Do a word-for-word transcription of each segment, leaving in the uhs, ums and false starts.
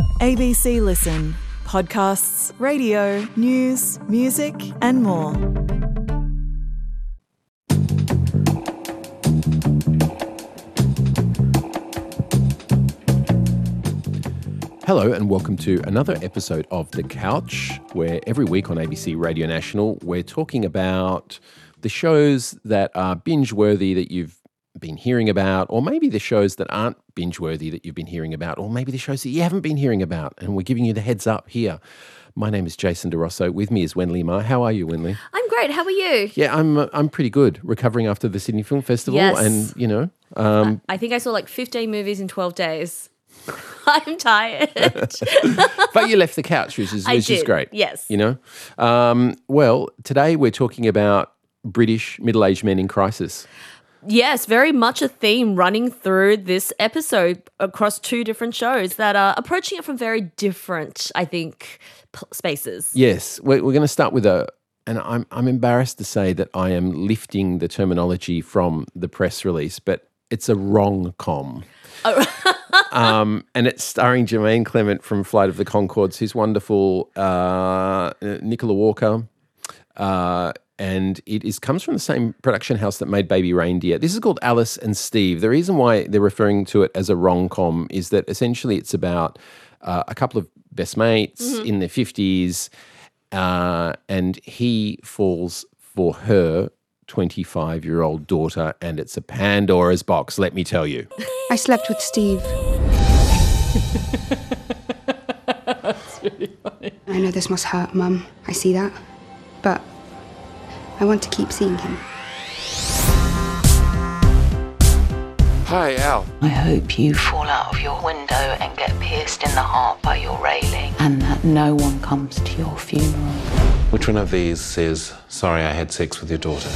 A B C Listen. Podcasts, radio, news, music and more. Hello and welcome to another episode of The Couch, where every week on A B C Radio National we're talking about the shows that are binge-worthy that you've been hearing about, or maybe the shows that aren't binge-worthy that you've been hearing about, or maybe the shows that you haven't been hearing about, and we're giving you the heads up here. My name is Jason DeRosso. With me is Wenley Ma. How are you, Wenley? I'm great. How are you? Yeah, I'm uh, I'm pretty good. Recovering after the Sydney Film Festival, Yes. and you know, um, I think I saw like fifteen movies in twelve days. I'm tired. but you left the couch, which is I which is did, great. yes. You know, um, well, today we're talking about British middle-aged men in crisis. Yes, very much a theme running through this episode across two different shows that are approaching it from very different, I think, p- spaces. Yes, we're, we're going to start with a, and I'm I'm embarrassed to say that I am lifting the terminology from the press release, but it's a rom-com. um, and it's starring Jermaine Clement from Flight of the Conchords, who's wonderful, uh, Nicola Walker, uh, and it is comes from the same production house that made Baby Reindeer. This is called Alice and Steve. The reason why they're referring to it as a rom-com is that essentially it's about uh, a couple of best mates mm-hmm. in their fifties, uh, and he falls for her twenty-five-year-old daughter, and it's a Pandora's box, let me tell you. I slept with Steve. That's really funny. I know this must hurt, Mum. I see that. But I want to keep seeing him. Hi, Al. I hope you fall out of your window and get pierced in the heart by your railing, and that no one comes to your funeral. Which one of these says, sorry I had sex with your daughter?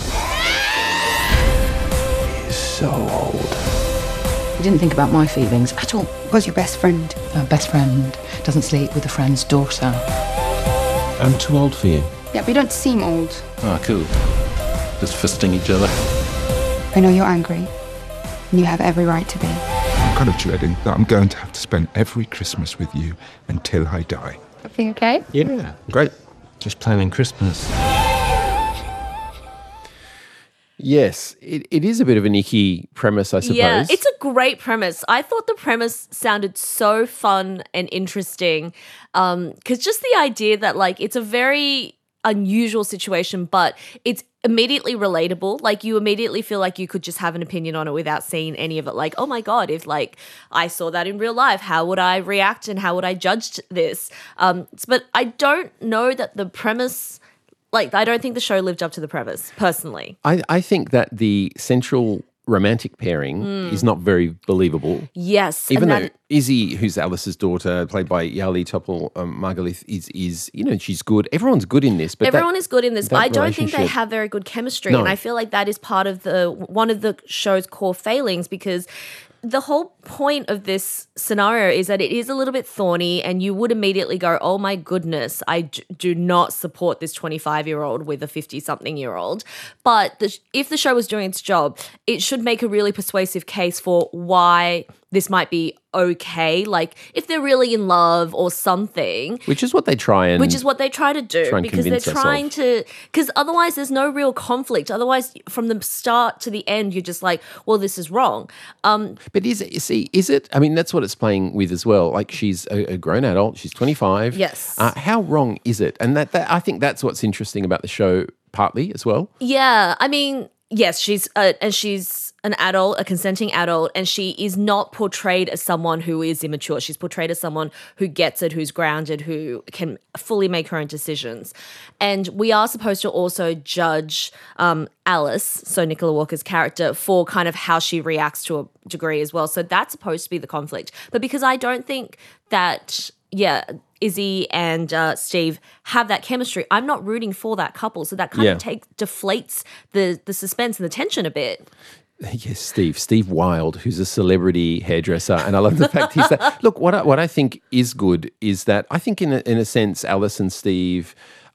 He's so old. You didn't think about my feelings at all. Was your best friend? Our best friend doesn't sleep with a friend's daughter. I'm too old for you. Yeah, we don't seem old. Oh, cool. Just fisting each other. I know you're angry. And you have every right to be. I'm kind of dreading that I'm going to have to spend every Christmas with you until I die. Everything okay? Yeah, great. Just planning Christmas. Yes, it, it is a bit of an icky premise, I suppose. Yeah, it's a great premise. I thought the premise sounded so fun and interesting because um, just the idea that like it's a very unusual situation, but it's immediately relatable. Like you immediately feel like you could just have an opinion on it without seeing any of it. Like, oh my God, if like I saw that in real life, how would I react and how would I judge this? Um, but I don't know that the premise, like I don't think the show lived up to the premise personally. I, I think that the central romantic pairing mm. is not very believable. Yes. Even and though that, Izzy, who's Alice's daughter, played by Yali Topol um, Margalith, is, is, you know, she's good. Everyone's good in this. But Everyone that, is good in this, but I don't think they relationship- have very good chemistry. No. And I feel like that is part of the one of the show's core failings because the whole point of this scenario is that it is a little bit thorny and you would immediately go, oh my goodness, I d- do not support this twenty-five-year-old with a fifty-something-year-old. But the, if the show was doing its job, it should make a really persuasive case for why this might be okay. Like if they're really in love or something. Which is what they try and... Which is what they try to do try and because they're convince us trying of. to, because otherwise there's no real conflict. Otherwise from the start to the end, you're just like, well, this is wrong. Um, But is it, see, is it, I mean, that's what it's playing with as well. Like she's a, a grown adult, she's twenty-five. Yes. Uh, how wrong is it? And that, that I think that's what's interesting about the show partly as well. yeah, I mean, yes, she's, uh, and she's an adult, a consenting adult, and she is not portrayed as someone who is immature. She's portrayed as someone who gets it, who's grounded, who can fully make her own decisions. And we are supposed to also judge um, Alice, so Nicola Walker's character, for kind of how she reacts to a degree as well. So that's supposed to be the conflict. But because I don't think that, yeah, Izzy and uh, Steve have that chemistry, I'm not rooting for that couple. So that kind Yeah. of take, deflates the the suspense and the tension a bit. Yes, Steve. Steve Wilde, who's a celebrity hairdresser, and I love the fact he's that. Look, what I, what I think is good is that I think, in a, in a sense, Alice and Steve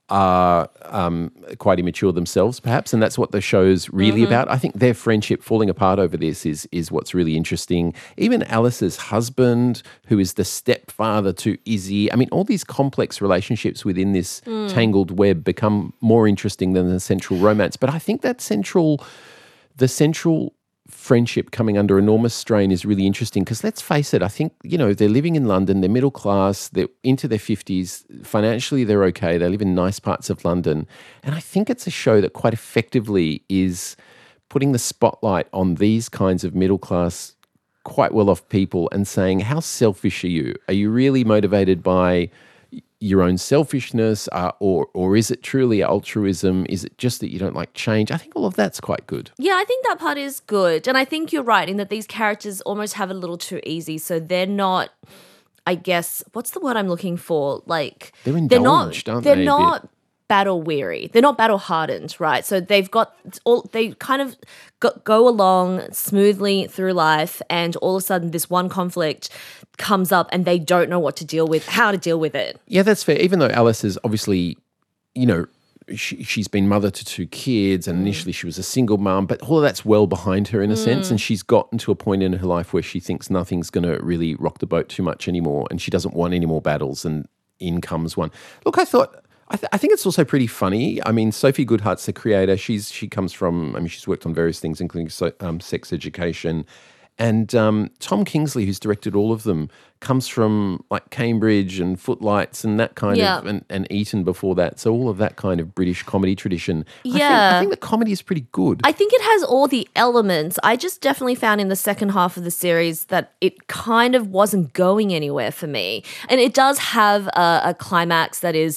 are um, quite immature themselves, perhaps, and that's what the show's really Mm-hmm. about. I think their friendship falling apart over this is is what's really interesting. Even Alice's husband, who is the stepfather to Izzy, I mean, all these complex relationships within this Mm. tangled web become more interesting than the central romance. But I think that central, the central friendship coming under enormous strain is really interesting because let's face it, I think, you know, they're living in London, they're middle class, they're into their fifties, financially they're okay, they live in nice parts of London. And I think it's a show that quite effectively is putting the spotlight on these kinds of middle class, quite well off people and saying, how selfish are you? Are you really motivated by your own selfishness, uh, or or is it truly altruism? Is it just that you don't like change? I think all of that's quite good. Yeah, I think that part is good. And I think you're right in that these characters almost have it a little too easy. So they're not, I guess, what's the word I'm looking for? Like, They're they're not, indulged, aren't they're they, a not bit? battle weary. They're not battle hardened, right? So they've got all, they kind of go, go along smoothly through life, and all of a sudden this one conflict comes up and they don't know what to deal with, how to deal with it. Yeah, that's fair. Even though Alice is obviously, you know, she, she's been mother to two kids and initially she was a single mum, but all of that's well behind her in a sense. And she's gotten to a point in her life where she thinks nothing's going to really rock the boat too much anymore and she doesn't want any more battles, and in comes one. Look, I thought, I, th- I think it's also pretty funny. I mean, Sophie Goodhart's the creator. She's She comes from, I mean, she's worked on various things, including so, um, Sex Education. And um, Tom Kingsley, who's directed all of them, comes from like Cambridge and Footlights and that kind Yeah. of, and, and Eton before that. So all of that kind of British comedy tradition. I think, Yeah. I think the comedy is pretty good. I think it has all the elements. I just definitely found in the second half of the series that it kind of wasn't going anywhere for me. And it does have a, a climax that is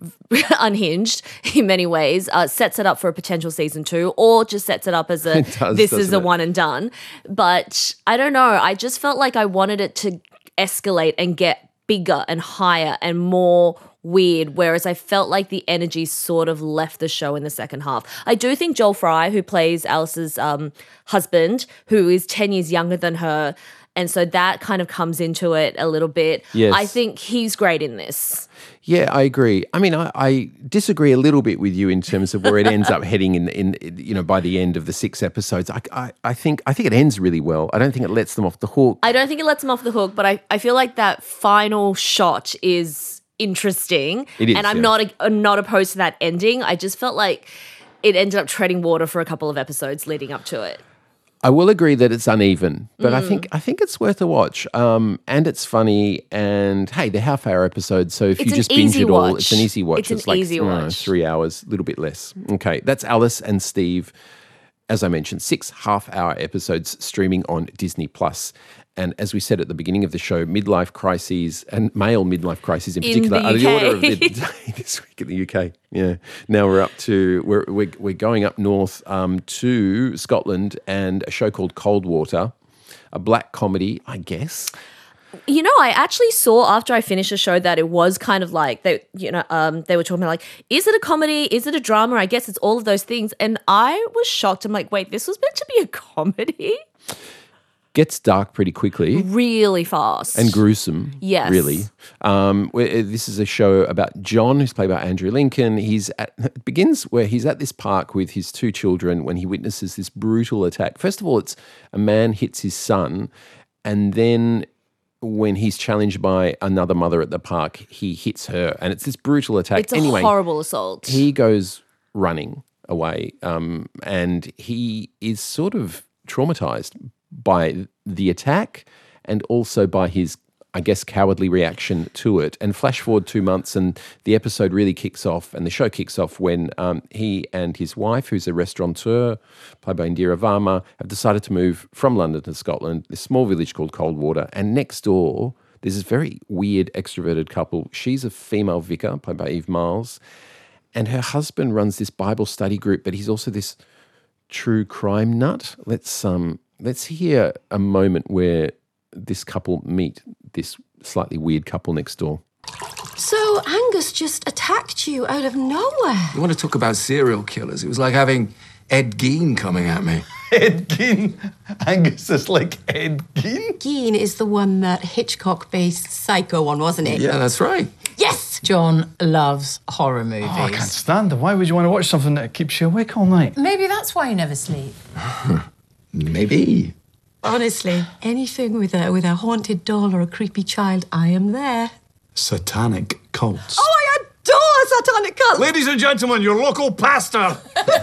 unhinged in many ways, uh, sets it up for a potential season two, or just sets it up as a It does, this is doesn't a it? one and done. But I don't know. I just felt like I wanted it to escalate and get bigger and higher and more weird, whereas I felt like the energy sort of left the show in the second half. I do think Joel Fry, who plays Alice's um, husband, who is ten years younger than her, and so that kind of comes into it a little bit. Yes. I think he's great in this. Yeah, I agree. I mean, I, I disagree a little bit with you in terms of where it ends up heading in, in, you know, by the end of the six episodes. I, I, I think I think it ends really well. I don't think it lets them off the hook. I don't think it lets him off the hook, but I, I feel like that final shot is interesting. It is, and I'm yeah. not a, I'm not opposed to that ending. I just felt like it ended up treading water for a couple of episodes leading up to it. I will agree that it's uneven, but Mm. I think I think it's worth a watch. Um, and it's funny. And hey, they're half hour episodes, so if It's you an just binge easy it all, watch. it's an easy watch. It's an like easy I don't know, watch. three hours, a little bit less. Okay, that's Alice and Steve. As I mentioned, six half hour episodes streaming on Disney Plus. And as we said at the beginning of the show, midlife crises and male midlife crises in In particular the are the U K. order of the day this week in the U K. Yeah. Now we're up to, we're, we're, we're going up north um, to Scotland and a show called Cold Water, a black comedy, I guess. You know, I actually saw after I finished the show that it was kind of like they, you know, um, they were talking about like, is it a comedy? Is it a drama? I guess it's all of those things. And I was shocked. I'm like, wait, this was meant to be a comedy? Gets dark pretty quickly. Really fast. And gruesome, Yes. really. Um, where- this is a show about John, who's played by Andrew Lincoln. He's at, it begins where he's at this park with his two children when he witnesses this brutal attack. First of all, it's a man hits his son, and then when he's challenged by another mother at the park, he hits her, and it's this brutal attack. It's a anyway, horrible assault. he goes running away, um, and he is sort of traumatized by the attack and also by his, I guess, cowardly reaction to it. And flash forward two months and the episode really kicks off and the show kicks off when um, he and his wife, who's a restaurateur, played by Indira Varma, have decided to move from London to Scotland, this small village called Cold Water. And next door, there's this very weird extroverted couple. She's a female vicar, played by Eve Miles, and her husband runs this Bible study group, but he's also this true crime nut. Let's um let's hear a moment where this couple meet this slightly weird couple next door. So Angus just attacked you out of nowhere. You want to talk about serial killers? It was like having Ed Gein coming at me. Ed Gein? Angus is like Ed Gein? Gein is the one that Hitchcock-based Psycho one, wasn't it? Yeah, that's right. Yes! John loves horror movies. Oh, I can't stand them. Why would you want to watch something that keeps you awake all night? Maybe that's why you never sleep. Maybe. Honestly, anything with a with a haunted doll or a creepy child, I am there. Satanic cults. Oh, I adore satanic cults. Ladies and gentlemen, your local pastor.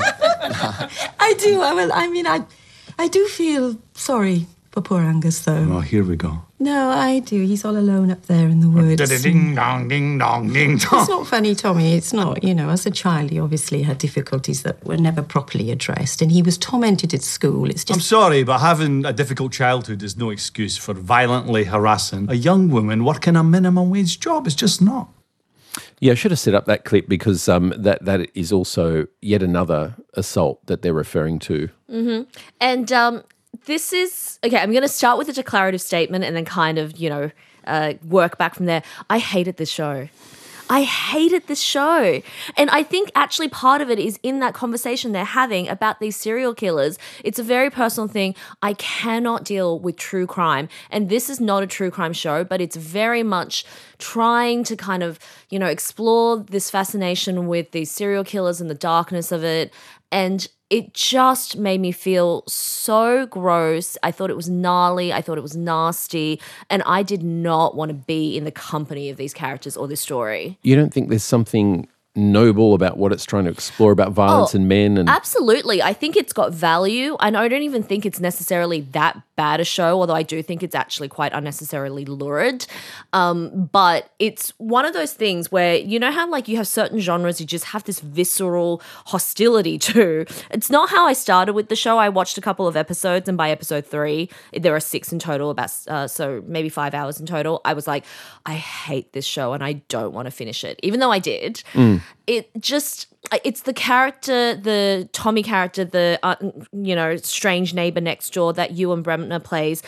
I do. I will. I mean, I, I do feel sorry for poor Angus, though. Oh, here we go. No, I do. He's all alone up there in the woods. Ding dong, ding dong, ding dong. It's not funny, Tommy. It's not. You know, as a child, he obviously had difficulties that were never properly addressed, and he was tormented at school. It's just. I'm sorry, but having a difficult childhood is no excuse for violently harassing a young woman working a minimum wage job. It's just not. Yeah, I should have set up that clip because um, that that is also yet another assault that they're referring to. Mm-hmm. And um, this is okay. I'm going to start with a declarative statement and then kind of you know uh, work back from there. I hated this show. I hated this show. And I think actually part of it is in that conversation they're having about these serial killers. It's a very personal thing. I cannot deal with true crime. And this is not a true crime show, but it's very much trying to kind of, you know, explore this fascination with these serial killers and the darkness of it. And it just made me feel so gross. I thought it was gnarly. I thought it was nasty. And I did not want to be in the company of these characters or this story. You don't think there's something noble about what it's trying to explore about violence Oh, and men? And Absolutely. I think it's got value. And I don't even think it's necessarily that bad a show, although I do think it's actually quite unnecessarily lurid. Um, but it's one of those things where, you know how like you have certain genres you just have this visceral hostility to. It's not how I started with the show. I watched a couple of episodes, and by episode three, there are six in total, about uh, so maybe five hours in total. I was like, I hate this show and I don't want to finish it, even though I did. Mm. It just, it's the character, the Tommy character, the, uh, you know, strange neighbor next door that Ewan Bremner plays.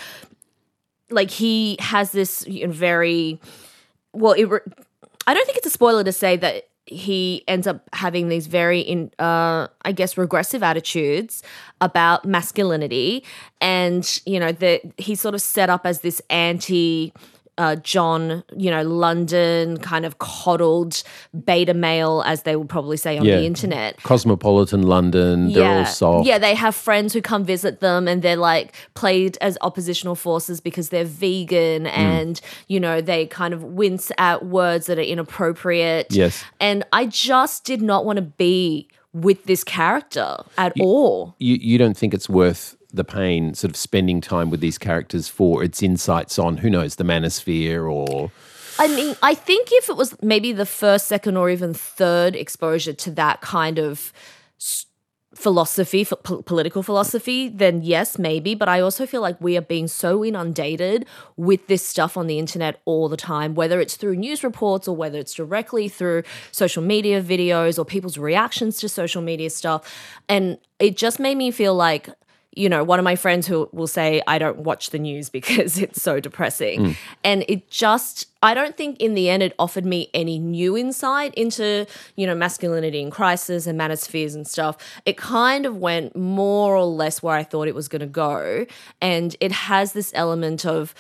Like, he has this you know, very, well, it re- I don't think it's a spoiler to say that he ends up having these very, in, uh, I guess, regressive attitudes about masculinity. And, you know, the, he's sort of set up as this anti- Uh, John, you know, London kind of coddled beta male, as they would probably say on yeah. the internet. Cosmopolitan London, they're yeah. all soft. Yeah, they have friends who come visit them and they're like played as oppositional forces because they're vegan Mm. and, you know, they kind of wince at words that are inappropriate. Yes. And I just did not want to be with this character at you, all. You, you don't think it's worth the pain, sort of spending time with these characters for its insights on, who knows, the manosphere or... I mean, I think if it was maybe the first, second, or even third exposure to that kind of s- philosophy, f- po- political philosophy, then yes, maybe. But I also feel like we are being so inundated with this stuff on the internet all the time, whether it's through news reports or whether it's directly through social media videos or people's reactions to social media stuff. And it just made me feel like, you know, one of my friends who will say, I don't watch the news because it's so depressing. Mm. And it just, I don't think in the end it offered me any new insight into, you know, masculinity in crisis and manospheres and stuff. It kind of went more or less where I thought it was going to go. And it has this element of,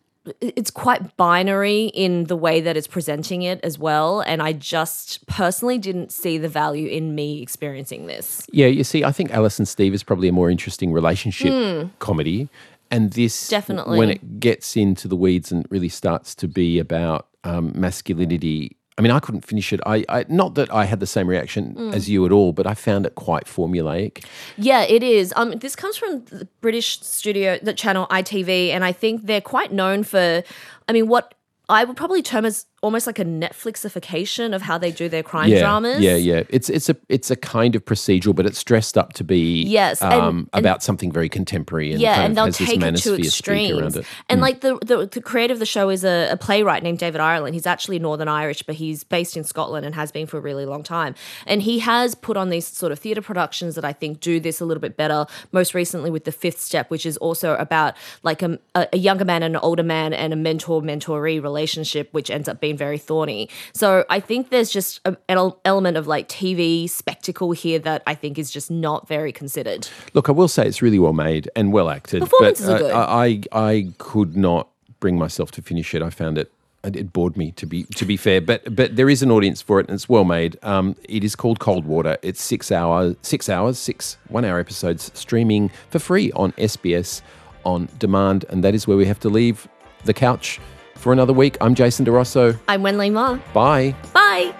it's quite binary in the way that it's presenting it as well. And I just personally didn't see the value in me experiencing this. Yeah, you see, I think Alice and Steve is probably a more interesting relationship Mm. comedy. And this, Definitely. when it gets into the weeds and really starts to be about um, masculinity, I mean, I couldn't finish it. I, I not that I had the same reaction Mm. as you at all, but I found it quite formulaic. Yeah, it is. Um, this comes from the British studio, the channel I T V, and I think they're quite known for, I mean, what I would probably term as almost like a Netflixification of how they do their crime yeah, dramas. Yeah, yeah. It's it's a it's a kind of procedural, but it's dressed up to be Yes, and- um, and- about something very contemporary and yeah, kind and of they'll has this take it to manosphere speak extremes. around it. And Mm. like the, the the creator of the show is a, a playwright named David Ireland. He's actually Northern Irish, but he's based in Scotland and has been for a really long time. And he has put on these sort of theatre productions that I think do this a little bit better. Most recently with The Fifth Step, which is also about like a, a younger man and an older man and a mentor-mentoree relationship, which ends up being very thorny. So I think there's just a, an el- element of like T V spectacle here that I think is just not very considered. Look, I will say it's really well made and well acted. Performances but are good. I, I I could not bring myself to finish it. I found it it bored me to be to be fair, but but there is an audience for it and it's well made. Um, it is called Cold Water. It's six hours, six hours, six one hour episodes streaming for free on S B S On Demand, and that is where we have to leave the couch for another week. I'm Jason DeRosso. I'm Wenli Ma. Bye. Bye.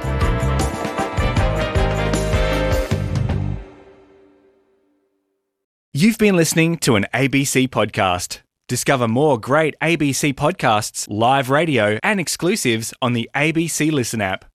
You've been listening to an A B C podcast. Discover more great A B C podcasts, live radio, and exclusives on the A B C Listen app.